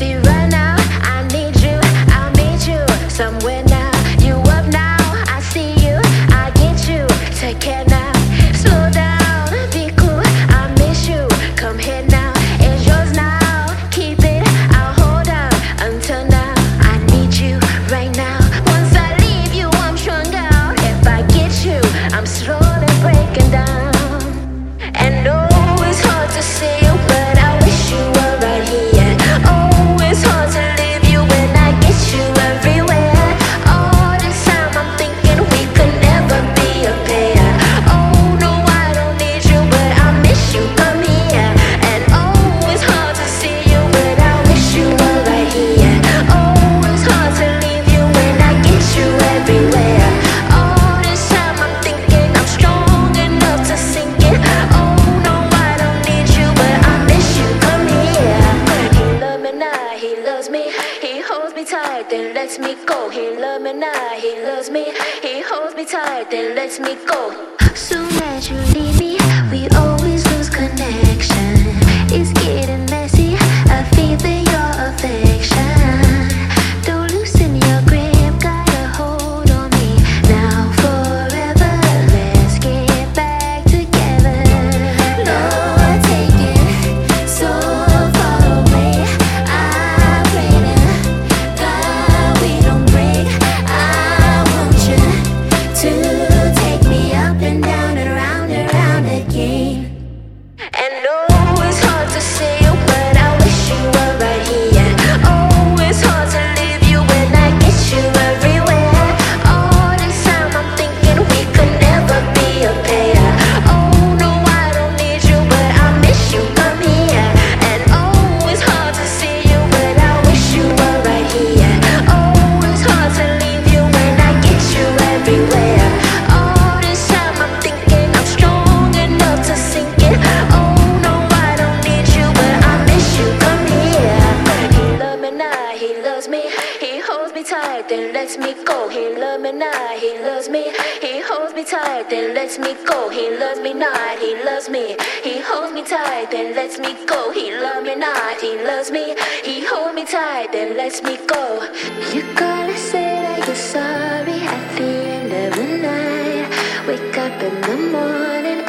See right now, I need you, I'll meet you somewhere now. You up now, I see you, I get you. Take care now, slow down, be cool, I miss you. Come here now, it's yours now. Keep it, I'll hold out until now. I need you right now. Once I leave you, I'm strung out. If I get you, I'm slowly breaking down. And oh, it's hard to see you, but I wish you were right here. Oh, it's hard to leave you when I get you everywhere. All this time I'm thinking we could never be a pair. Oh no, I don't need you, but I miss you. Come here. And oh, it's hard to see you, but I wish you were right here. Oh, it's hard to leave you when I get you everywhere. All this time I'm thinking I'm strong enough to sink it. Oh no, I don't need you, but I miss you. Come here. He loves me now, he loves me. He holds me tight, then lets me go. He loves me now, he loves me. He holds me tight, then lets me go. Soon as you leave me, we always lose connection. It's getting messy, I feel for your affection. Don't loosen your grip, got a hold on me. Now forever, let's get back together. Lord, take it so far away. I pray to God we don't break. I want you to take me up and down and round again. And oh, it's hard to see you, but I wish you were right here. Oh, it's hard to leave you when I get you everywhere. All this time I'm thinking we could never be a pair. Oh no, I don't need you, but I miss you. Come here. And oh, it's hard to see you, but I wish you were right here. Oh, it's hard to leave you when I get you everywhere. All this time I'm thinking I'm strong enough to sink it. Oh no, I don't need you, but I miss you. Come here. He loves me now, he loves me. He holds me tight, then lets me go. He loves me now, he loves me. He holds me tight, then lets me go. He loves me not, he loves me. He holds me tight, then lets me go. He loves me not, he loves me. He holds me tight, then lets me go. You gotta say that you're sorry at the end of the night. Wake up in the morning,